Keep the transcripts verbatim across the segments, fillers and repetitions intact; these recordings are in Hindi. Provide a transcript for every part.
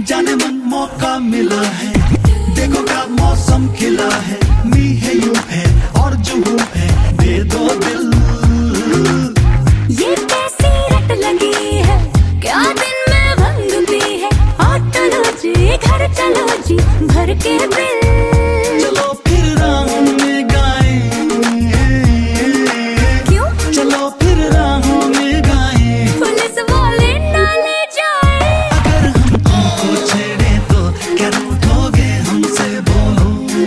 जाने मन मौका मिला है, देखो क्या मौसम खिला है। मी है यू है और जो हूँ है, दे दो दिल। ये कैसी रट लगी है, क्या दिन में भंग पी है। चलो जी घर चलो जी भर के बिल। चलो फिर राहों में गाएं, क्यों? चलो फिर राहों में गाएं, पुलिस वाले ना ले जाए। अगर हम तुमको छेड़े तो क्या रूठोगे हमसे बोलो।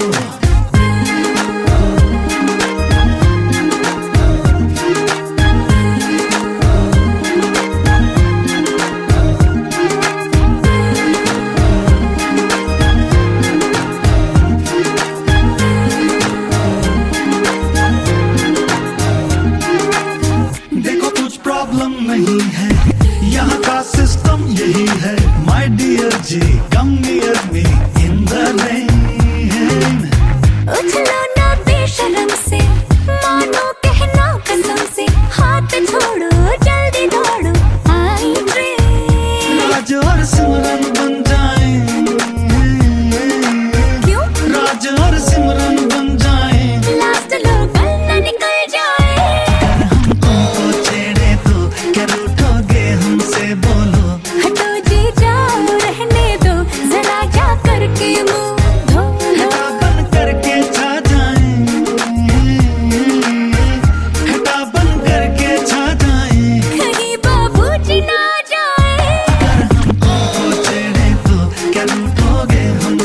प्रॉब्लम नहीं है, यहाँ का सिस्टम यही है। My dear ji come near me in the rain. उछलो ना बेशरम से, मानो कहना कसम से। हाथ छोड़ो जल्दी दौड़ो, आई ट्रेन। राज और सिमरन बन जाएं, क्यों? राज और सिमरन बन जाएं, लास्ट लोग न निकल जाए। क्या रूठोगे हमसे बोलो। हटो जी जाओ रहने दो, जरा जा करके मुंह धो लो। हटा बन करके छा जाएं, हटा बन करके छा जाएं, कहीं बाबूजी ना जाए। अगर हम तुमको छेड़े तो क्या रूठोगे हम